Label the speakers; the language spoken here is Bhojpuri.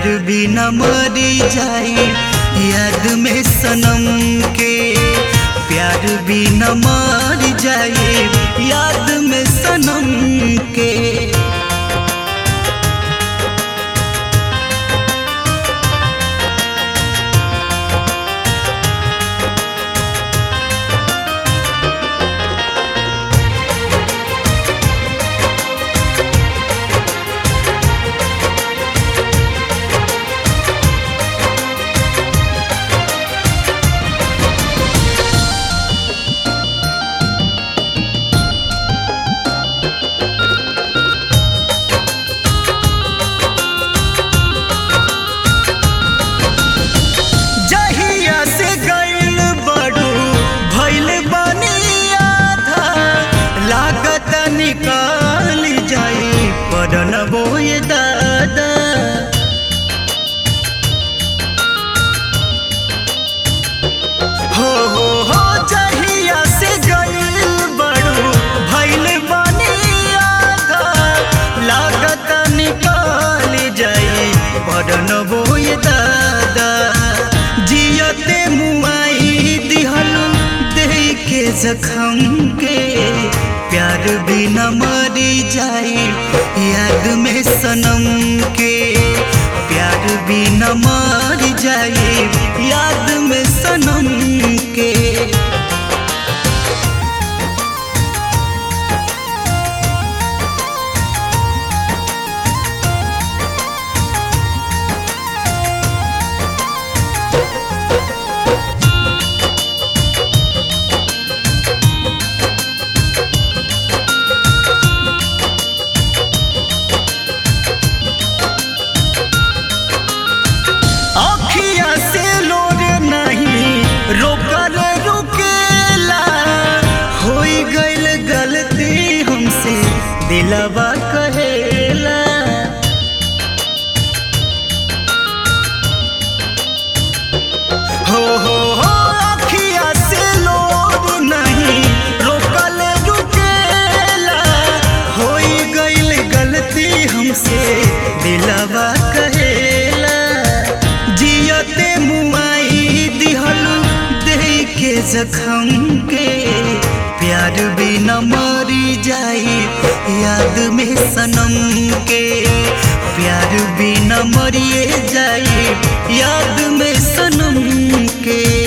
Speaker 1: प्यार भी न मरी जाए याद में सनम के। प्यार भी न मर जाए याद में सनम के। निकाल जाए परन बोए दादा हो जहिया से गइल बड़ू भइल बानी आधा। लागत निकाल जाए परन बोए दादा। जियते मुआई दिहल देह के जखम के। प्यार भी न मरी जाए याद में सनम के। प्यार भी न मर जाए याद में सनम के। रोकल रुकेला होई गइल गलती हमसे दिलवा कहेला। हो अखिया से लोर नहीं रोकल रुकेला। होई गइल गलती हमसे दिलवा कहेला। जियते मुआई दिहल के जखम के। प्यार भी न मरी जाए याद में सनम के। प्यार भी न मरिए जाए याद में सनम के।